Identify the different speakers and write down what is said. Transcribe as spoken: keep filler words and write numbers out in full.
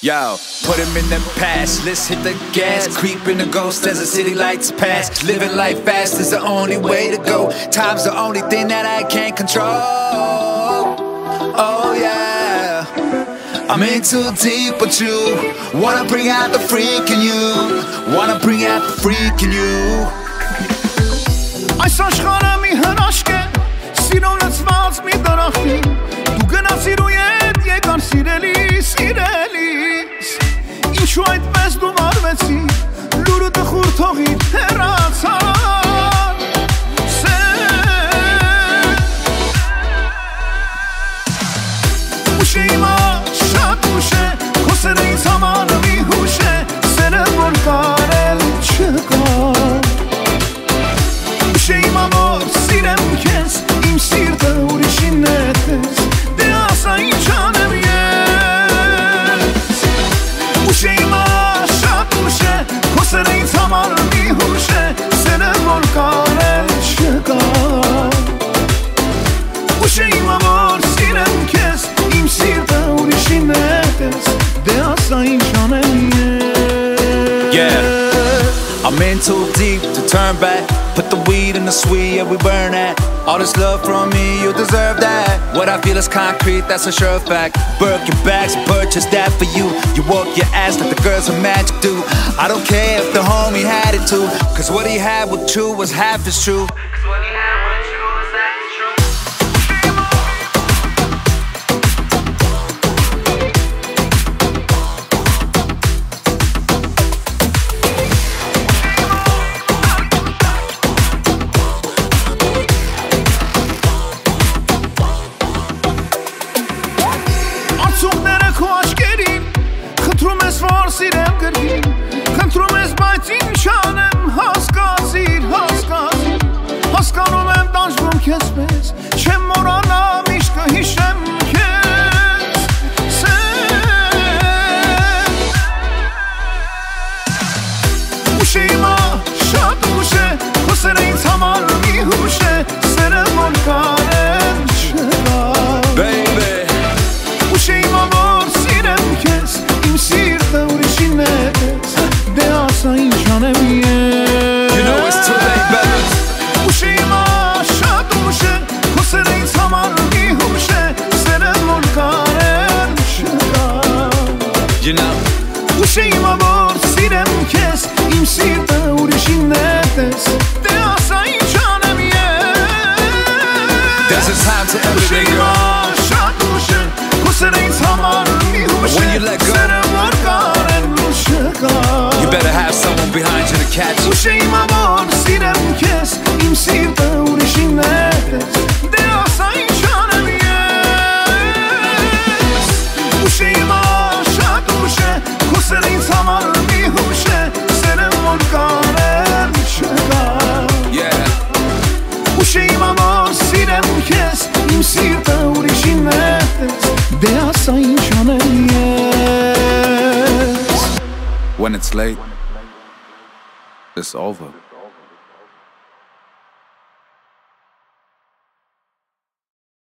Speaker 1: Yo, put him in the past, let's hit the gas. Creeping the ghost as the city lights pass. Living life fast is the only way to go. Time's the only thing that I can't control. Oh yeah, I'm in too deep with you. Wanna bring out the freak in you. Wanna bring out the freak in you.
Speaker 2: Այս աշխարհը մի հրաշք է, սիրո լցված մի դրախտի։ Դու գնացիր ու ետ եկան սիրելի, սիրելիս։ Ինչու այդպես դու վարվեցիր, լուրը տխուր թողիր հեռացար։ Ուշ է իմա, շատ ուշ է, քո սերը ինձ համար մի հուշ է, սերը որ կարել չկա։ Ushim amor, sirem kes, im sirte urişin netes, de asa inçanem yes. Ushim aşat uşe, kosere intamar mi huşe, sene volkane çıka. Ushim amor, sirem kes, im sirte urişin netes, de asa inçanem yes.
Speaker 1: Yeah, I'm in too deep to turn back. Put the weed in the sweet, yeah, we burn that. All this love from me, you deserve that. What I feel is concrete, that's a sure fact. Birkin bags, purchase that for you. You walk your ass like the girls of magic do. I don't care if the homie had it too, cause what he had with you was half as true.
Speaker 2: Սիրեմ գրգին, խնդրում ես բայց ինչ անեմ, հասկացիր, հասկացիր, հասկանում եմ դաշվում քեզ պես, չեմ մոռանա միշտ կհիշեմ քեզ, սեր։ Ուշ է իմա, շատ ուշ է, քո սերը ինձ համար մի հուշ է, սերը որ կարել չկա։
Speaker 1: Baby,
Speaker 2: ուշ է իմա որ սիրեմ քեզ, իմ սիրտը ուրիշին ես, դե ասա ինչ անեմ ես։
Speaker 1: you know it's too late, baby.
Speaker 2: Ուշ է իմա, շատ ուշ է, քո սերը ինձ համար մի հուշ է, սերը որ կարել չկա։
Speaker 1: You know,
Speaker 2: ուշ է իմա որ սիրեմ քեզ, իմ սիրտը ուրիշին ես, դե ասա ինչ անեմ ես։
Speaker 1: there's a time to everything, girl.
Speaker 2: Շատ ուշ է, քո սերը ինձ համար մի հուշ
Speaker 1: When
Speaker 2: է,
Speaker 1: you let go,
Speaker 2: սերը որ կարել չկա։
Speaker 1: you better have someone behind you to catch you.
Speaker 2: Ուշ է իմա որ սիրեմ քեզ, իմ սիրտը ուրիշին ես, դե ասա ինչ անեմ ես։ Ուշ է իմա, շատ ուշ է, քո սերը ինձ համար մի հուշ է, սերը որ կարել չկա։
Speaker 1: Yeah,
Speaker 2: Ուշ է իմա որ սիրեմ քեզ, իմ սիրտը ուրիշին ես, դե ասա ինչ անեմ ես։
Speaker 1: when it's late, it's over.